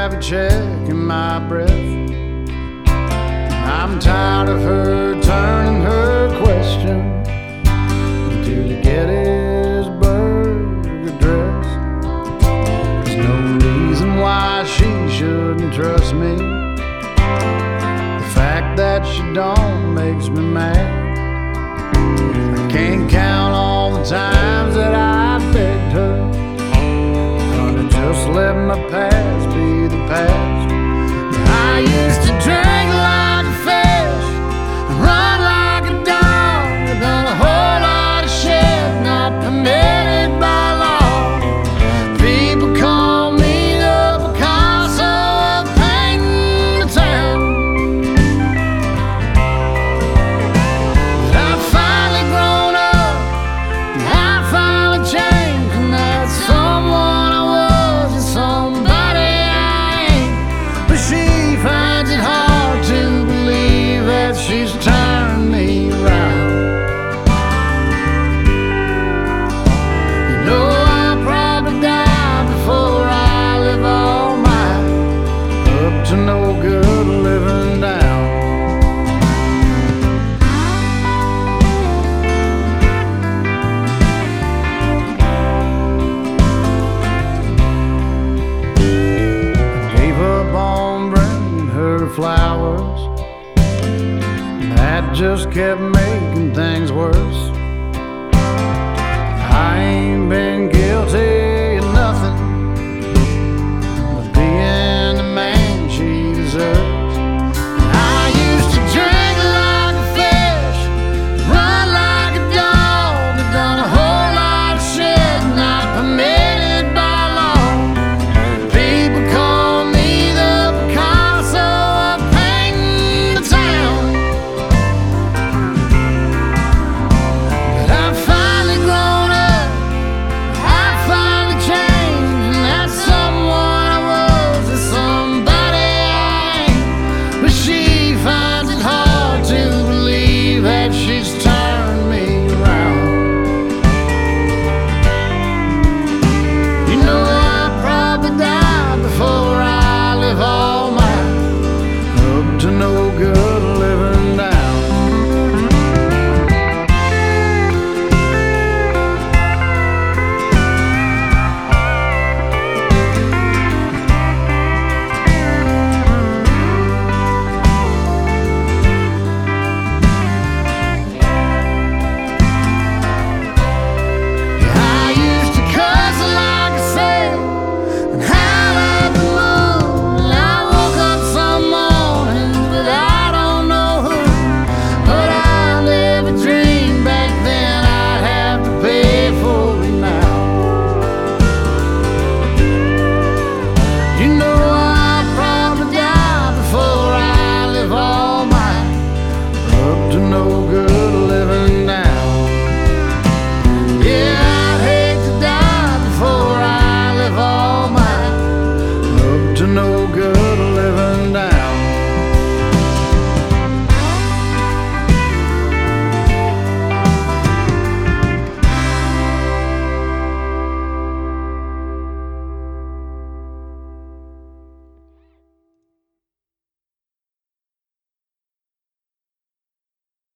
gravity checking my breath. I'm tired of her turning her question to the Gettysburg Address. There's no reason why she shouldn't trust me. The fact that she don't makes me mad. I can't count all the times that I begged her, gonna just let my past be the past. I used to drink like a fish and run like a dog. I've done a whole lot of shit not permitted by law. People call me the Picasso of painting the town. But I've finally grown up and I finally changed, and that's someone I was and somebody I ain't. But she finds it hard to believe that she's turned me around. You know I'll probably die before I live all mine, up to no good living down. Gave up on bringing her flowers. That just kept making things worse. I ain't been guilty of nothing but being the man she deserves. I used to drink like a fish, run like a dog. I've done a whole lot of shit not permitted by law. People call me the Picasso of painting the town. But I've finally grown up, I've finally changed, and that's someone I was and somebody I ain't. But she finds it hard to believe that she's turned me around. You know I'll probably die before I live all mine, up to no good living down. I used to cuss like a sailor and howl at the moon. I woke up some mornings, but I don't know who. But I never dreamed back then I'd have to pay for it now. You know I'll probably die before I live all mine, up to no good living now. Yeah, I'd hate to die before I live all mine, up to no good